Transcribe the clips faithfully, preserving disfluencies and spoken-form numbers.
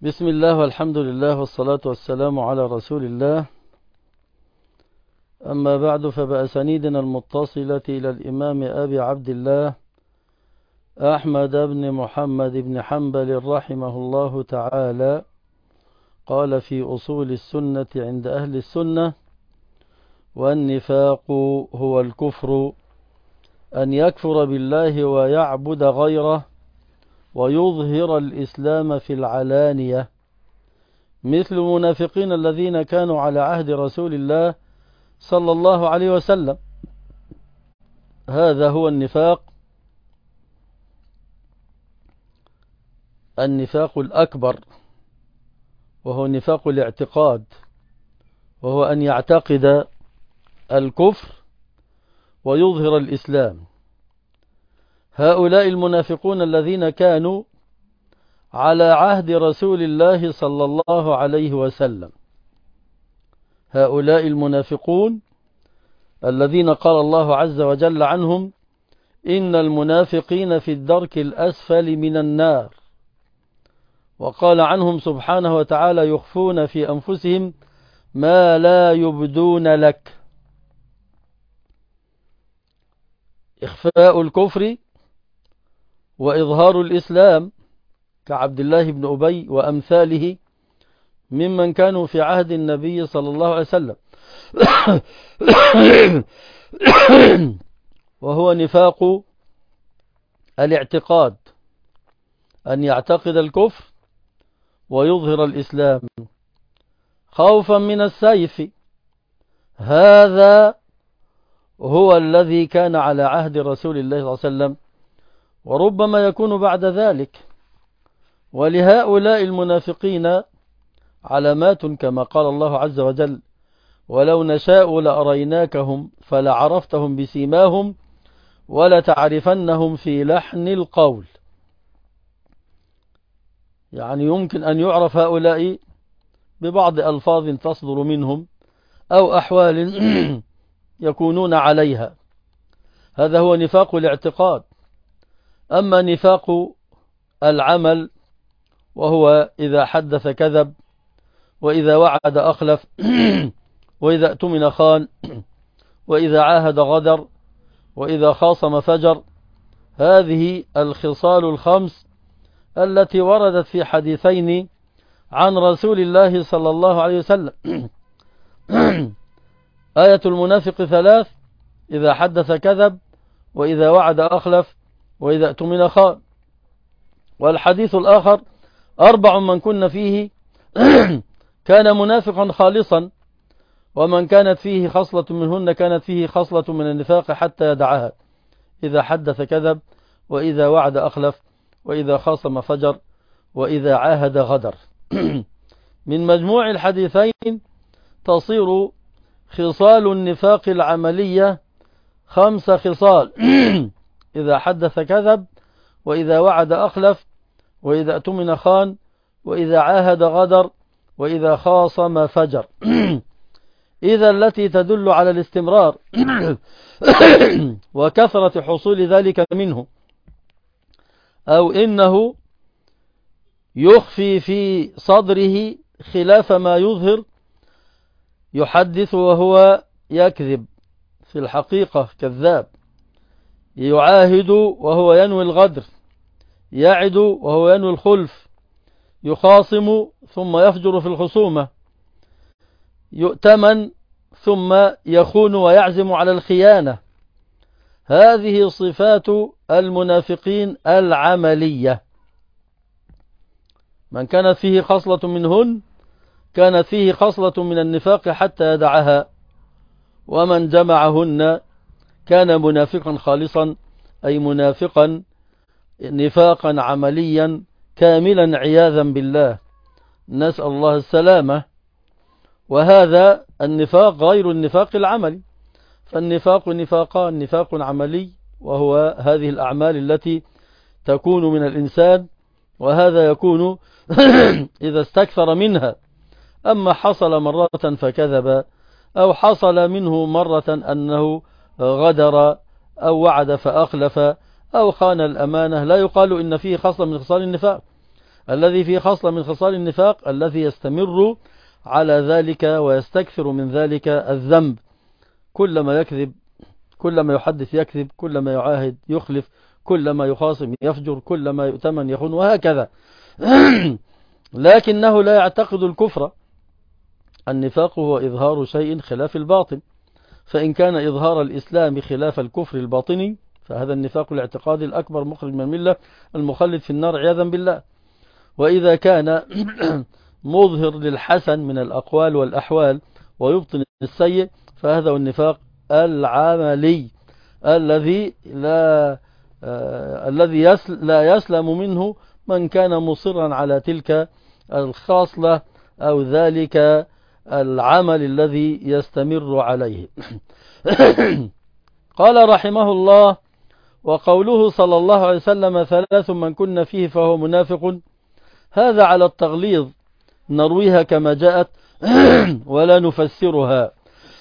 بسم الله والحمد لله والصلاة والسلام على رسول الله. أما بعد، فبأسانيدنا المتصلة إلى الإمام أبي عبد الله أحمد بن محمد بن حنبل رحمه الله تعالى قال في أصول السنة عند أهل السنة: والنفاق هو الكفر، أن يكفر بالله ويعبد غيره ويظهر الإسلام في العلانية، مثل المنافقين الذين كانوا على عهد رسول الله صلى الله عليه وسلم. هذا هو النفاق، النفاق الأكبر، وهو نفاق الاعتقاد، وهو أن يعتقد الكفر ويظهر الإسلام. هؤلاء المنافقون الذين كانوا على عهد رسول الله صلى الله عليه وسلم، هؤلاء المنافقون الذين قال الله عز وجل عنهم: إن المنافقين في الدرك الأسفل من النار. وقال عنهم سبحانه وتعالى: يخفون في أنفسهم ما لا يبدون لك. إخفاء الكفر وإظهار الإسلام كعبد الله بن أبي وأمثاله ممن كانوا في عهد النبي صلى الله عليه وسلم وهو نفاق الاعتقاد، أن يعتقد الكفر ويظهر الإسلام خوفا من السيف. هذا هو الذي كان على عهد رسول الله صلى الله عليه وسلم، وربما يكون بعد ذلك. ولهؤلاء المنافقين علامات كما قال الله عز وجل: ولو نشاء لأريناكهم فلعرفتهم بسيماهم ولتعرفنهم في لحن القول. يعني يمكن أن يعرف هؤلاء ببعض ألفاظ تصدر منهم أو أحوال يكونون عليها. هذا هو نفاق الاعتقاد. أما نفاق العمل، وهو إذا حدث كذب، وإذا وعد أخلف، وإذا اؤتمن خان، وإذا عاهد غدر، وإذا خاصم فجر. هذه الخصال الخمس التي وردت في حديثين عن رسول الله صلى الله عليه وسلم. آية المنافق ثلاث: إذا حدث كذب، وإذا وعد أخلف، وإذا اؤتمن خان. والحديث الآخر: أربع من كن فيه كان منافقا خالصا، ومن كانت فيه خصلة منهن كانت فيه خصلة من النفاق حتى يدعها: إذا حدث كذب، وإذا وعد أخلف، وإذا خاصم فجر، وإذا عاهد غدر. من مجموع الحديثين تصير خصال النفاق العملية خمس خصال: إذا حدث كذب، وإذا وعد أخلف، وإذا اؤتمن خان، وإذا عاهد غدر، وإذا خاصم فجر. إذا التي تدل على الاستمرار وكثرة حصول ذلك منه، أو إنه يخفي في صدره خلاف ما يظهر، يحدث وهو يكذب، في الحقيقة كذاب، يعاهد وهو ينوي الغدر، يعد وهو ينوي الخلف، يخاصم ثم يفجر في الخصومة، يؤتمن ثم يخون ويعزم على الخيانة. هذه صفات المنافقين العملية. من كانت فيه خصلة منهن كانت فيه خصلة من النفاق حتى يدعها، ومن جمعهن كان منافقا خالصا، أي منافقا نفاقا عمليا كاملا عياذا بالله، نسأل الله السلامة. وهذا النفاق غير النفاق العملي، فالنفاق نفاقان: نفاق عملي وهو هذه الأعمال التي تكون من الإنسان، وهذا يكون إذا استكثر منها. أما حصل مرة فكذب، أو حصل منه مرة أنه غدر أو وعد فأخلف أو خان الأمانة، لا يقال إن فيه خصلة من خصال النفاق. الذي فيه خصلة من خصال النفاق الذي يستمر على ذلك ويستكثر من ذلك الذنب، كلما يكذب، كلما يحدث يكذب، كلما يعاهد يخلف، كلما يخاصم يفجر، كلما يؤتمن يخون، وهكذا. لكنه لا يعتقد الكفر. النفاق هو إظهار شيء خلاف الباطن، فإن كان إظهار الإسلام خلاف الكفر الباطني فهذا النفاق الاعتقادي الأكبر مخرج من الملة المخلد في النار عياذا بالله. وإذا كان مظهر للحسن من الأقوال والأحوال ويبطن السيء فهذا هو النفاق العملي الذي لا آه الذي يسل لا يسلم منه من كان مصرا على تلك الخاصلة أو ذلك العمل الذي يستمر عليه. قال رحمه الله: وقوله صلى الله عليه وسلم: ثلاث من كن فيه فهو منافق، هذا على التغليظ، نرويها كما جاءت ولا نفسرها.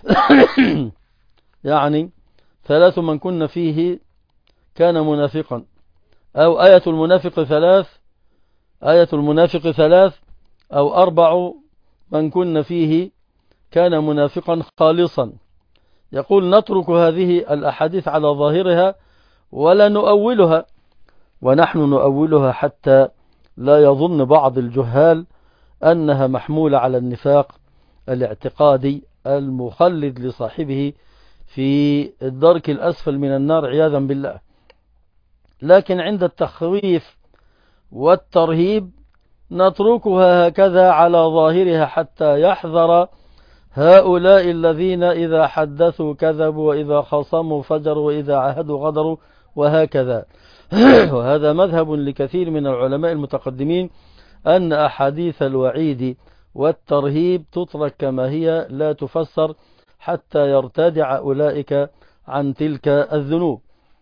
يعني ثلاث من كن فيه كان منافقا، أو آية المنافق ثلاث، آية المنافق ثلاث، أو أربع من كن فيه كان منافقا خالصا. يقول: نترك هذه الأحاديث على ظاهرها ولا نؤولها، ونحن نؤولها حتى لا يظن بعض الجهال أنها محمولة على النفاق الاعتقادي المخلد لصاحبه في الدرك الأسفل من النار عياذا بالله. لكن عند التخويف والترهيب نتركها هكذا على ظاهرها حتى يحذر هؤلاء الذين إذا حدثوا كذبوا، وإذا خاصموا فجروا، وإذا عاهدوا غدروا، وهكذا. وهذا مذهب لكثير من العلماء المتقدمين أن أحاديث الوعيد والترهيب تترك كما هي لا تفسر حتى يرتدع أولئك عن تلك الذنوب.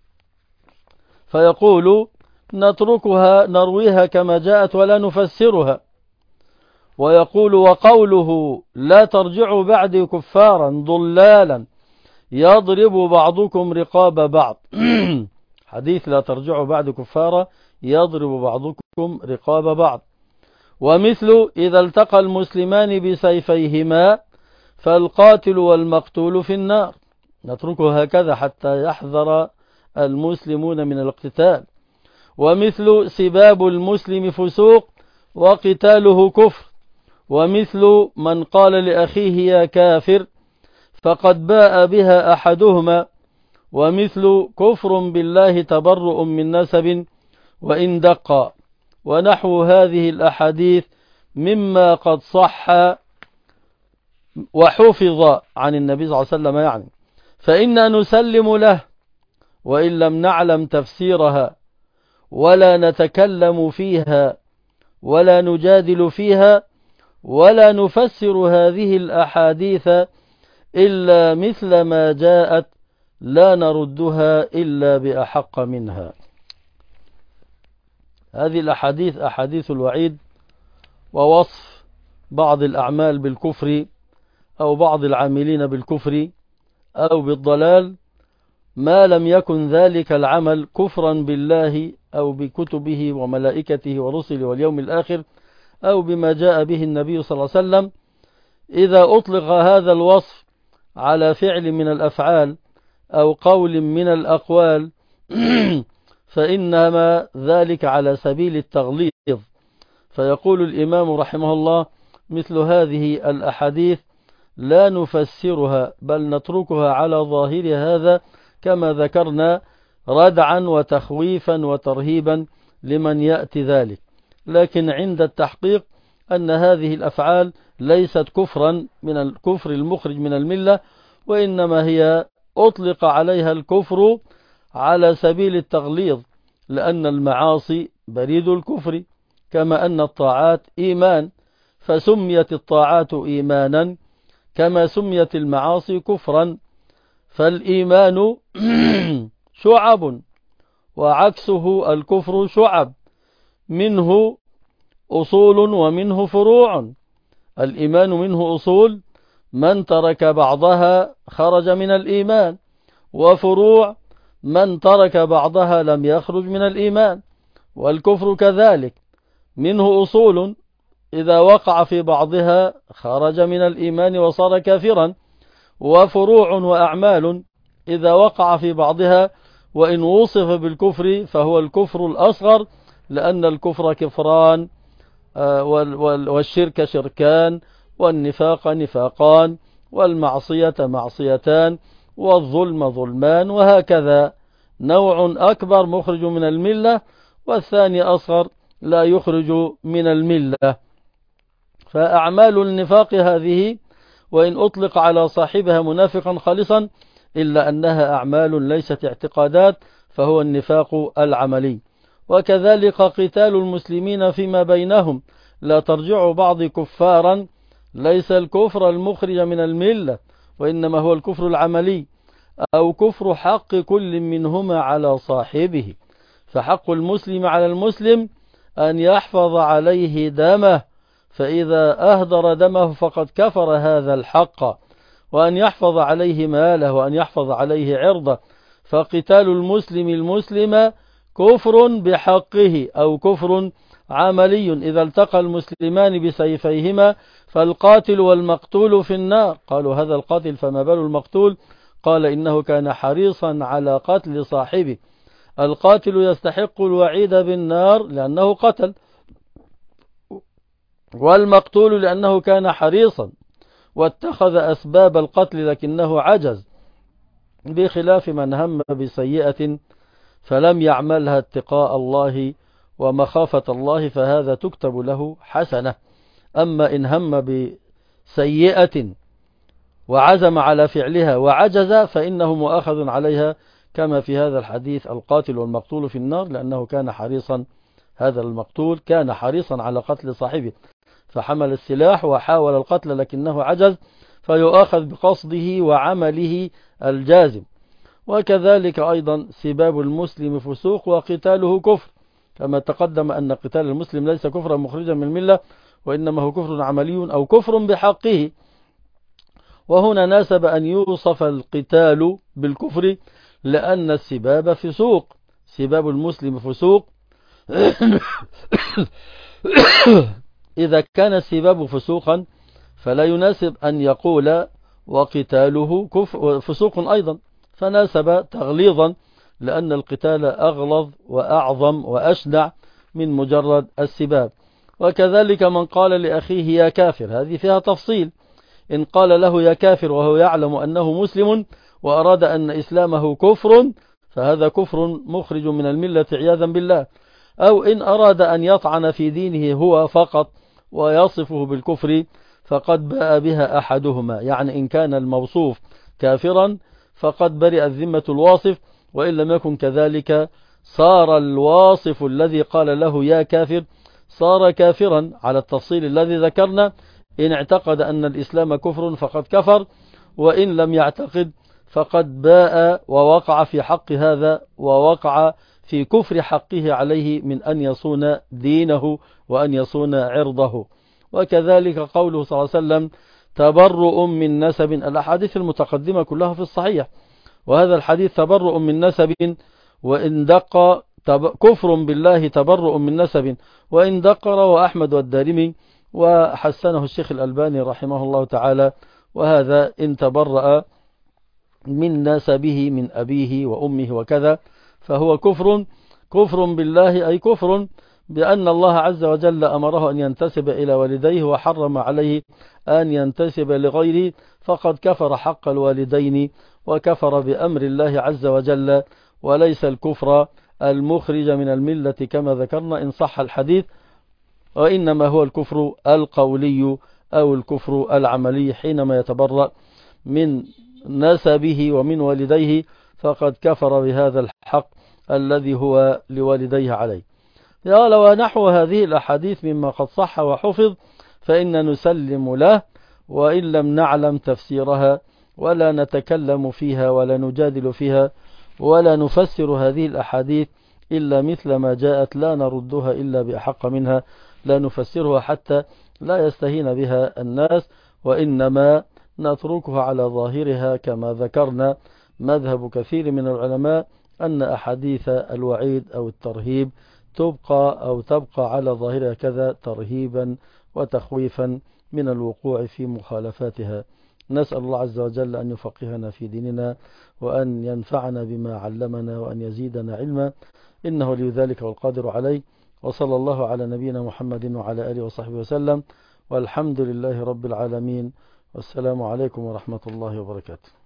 فيقول: نتركها نرويها كما جاءت ولا نفسرها. ويقول: وقوله: لا ترجعوا بعدي كفارا ضلالا يضرب بعضكم رقاب بعض. حديث لا ترجعوا بعد كفارا يضرب بعضكم رقاب بعض. ومثل: إذا التقى المسلمان بسيفيهما فالقاتل والمقتول في النار. نتركه هكذا حتى يحذر المسلمون من الاقتتال. ومثل: سباب المسلم فسوق وقتاله كفر. ومثل: من قال لأخيه يا كافر فقد باء بها أحدهما. ومثل: كفر بالله تبرؤ من نسب وإن دقا. ونحو هذه الأحاديث مما قد صح وحفظ عن النبي صلى الله عليه وسلم، يعني فإنا نسلم له وإن لم نعلم تفسيرها ولا نتكلم فيها ولا نجادل فيها ولا نفسر هذه الأحاديث إلا مثل ما جاءت، لا نردها إلا بأحق منها. هذه الأحاديث أحاديث الوعيد ووصف بعض الأعمال بالكفر أو بعض العاملين بالكفر أو بالضلال ما لم يكن ذلك العمل كفرا بالله أو بكتبه وملائكته ورسله واليوم الآخر أو بما جاء به النبي صلى الله عليه وسلم. إذا أطلق هذا الوصف على فعل من الأفعال أو قول من الأقوال فإنما ذلك على سبيل التغليظ. فيقول الإمام رحمه الله: مثل هذه الأحاديث لا نفسرها بل نتركها على ظاهر هذا كما ذكرنا ردعا وتخويفا وترهيبا لمن يأتي ذلك. لكن عند التحقيق أن هذه الأفعال ليست كفرا من الكفر المخرج من الملة، وإنما هي أطلق عليها الكفر على سبيل التغليظ، لأن المعاصي بريد الكفر كما أن الطاعات إيمان، فسميت الطاعات إيمانا كما سميت المعاصي كفرا. فالإيمان شعب وعكسه الكفر شعب، منه أصول ومنه فروع. الإيمان منه أصول، من ترك بعضها خرج من الإيمان، وفروع من ترك بعضها لم يخرج من الإيمان. والكفر كذلك، منه أصول إذا وقع في بعضها خرج من الإيمان وصار كافرا، وفروع وأعمال إذا وقع في بعضها وإن وصف بالكفر فهو الكفر الأصغر، لأن الكفر كفران، والشرك شركان، والنفاق نفاقان، والمعصية معصيتان، والظلم ظلمان، وهكذا نوع أكبر مخرج من الملة، والثاني أصغر لا يخرج من الملة. فأعمال النفاق هذه وإن أطلق على صاحبها منافقا خالصا إلا أنها أعمال ليست اعتقادات، فهو النفاق العملي. وكذلك قتال المسلمين فيما بينهم، لا ترجع بعض كفارا، ليس الكفر المخرج من الملة، وإنما هو الكفر العملي أو كفر حق كل منهما على صاحبه. فحق المسلم على المسلم أن يحفظ عليه دمه، فإذا أهدر دمه فقد كفر هذا الحق، وأن يحفظ عليه ماله، وأن يحفظ عليه عرضه. فقتال المسلم المسلم كفر بحقه أو كفر عملي. إذا التقى المسلمان بسيفيهما فالقاتل والمقتول في النار. قالوا هذا القاتل فما بال المقتول؟ قال إنه كان حريصا على قتل صاحبه. القاتل يستحق الوعيد بالنار لأنه قتل، والمقتول لأنه كان حريصا واتخذ أسباب القتل لكنه عجز، بخلاف من هم بسيئة فلم يعملها اتقاء الله ومخافة الله فهذا تكتب له حسنة. أما إن هم بسيئة وعزم على فعلها وعجز فإنه مؤاخذ عليها، كما في هذا الحديث القاتل والمقتول في النار، لأنه كان حريصا، هذا المقتول كان حريصا على قتل صاحبه فحمل السلاح وحاول القتل لكنه عجز، فيؤاخذ بقصده وعمله الجازم. وكذلك أيضا سباب المسلم فسوق وقتاله كفر، كما تقدم أن قتال المسلم ليس كفرا مخرجا من الملة، وإنما هو كفر عملي أو كفر بحقه. وهنا ناسب أن يوصف القتال بالكفر لأن السباب فسوق، سباب المسلم فسوق. إذا كان السباب فسوقا فلا يناسب أن يقول وقتاله فسوق أيضا، فناسب تغليظا لأن القتال أغلظ وأعظم وأشنع من مجرد السباب. وكذلك من قال لأخيه يا كافر، هذه فيها تفصيل. إن قال له يا كافر وهو يعلم أنه مسلم وأراد أن إسلامه كفر فهذا كفر مخرج من الملة عياذا بالله. أو إن أراد أن يطعن في دينه هو فقط ويصفه بالكفر فقد باء بها أحدهما، يعني إن كان الموصوف كافرا فقد برئت ذمة الواصف، وإن لم يكن كذلك صار الواصف الذي قال له يا كافر صار كافرا على التفصيل الذي ذكرنا. إن اعتقد أن الإسلام كفر فقد كفر، وإن لم يعتقد فقد باء ووقع في حق هذا ووقع في كفر حقه عليه من أن يصون دينه وأن يصون عرضه. وكذلك قوله صلى الله عليه وسلم تبرؤ من نسب، الأحاديث المتقدمة كلها في الصحيح، وهذا الحديث تبرؤ من نسب وإن دق كفر بالله تبرؤ من نسب وإن دق، رواه أحمد والدارمي وحسنه الشيخ الألباني رحمه الله تعالى. وهذا إن تبرأ من نسبه من أبيه وأمه وكذا فهو كفر كفر بالله، أي كفر بأن الله عز وجل أمره أن ينتسب إلى والديه وحرم عليه أن ينتسب لغيره، فقد كفر حق الوالدين وكفر بأمر الله عز وجل، وليس الكفر المخرج من الملة كما ذكرنا إن صح الحديث، وإنما هو الكفر القولي أو الكفر العملي حينما يتبرأ من نسبه ومن والديه فقد كفر بهذا الحق الذي هو لوالديه عليه. قال ونحو هذه الأحاديث مما قد صح وحفظ فإن نسلم له وإن لم نعلم تفسيرها ولا نتكلم فيها ولا نجادل فيها ولا نفسر هذه الأحاديث إلا مثل ما جاءت، لا نردها إلا بأحق منها، لا نفسرها حتى لا يستهين بها الناس، وإنما نتركها على ظاهرها كما ذكرنا. مذهب كثير من العلماء أن أحاديث الوعيد أو الترهيب تبقى أو تبقى على ظاهرها كذا ترهيبا وتخويفا من الوقوع في مخالفاتها. نسأل الله عز وجل أن يفقهنا في ديننا وأن ينفعنا بما علمنا وأن يزيدنا علما، إنه لي ذلك والقادر عليه. وصلى الله على نبينا محمد وعلى آله وصحبه وسلم، والحمد لله رب العالمين، والسلام عليكم ورحمة الله وبركاته.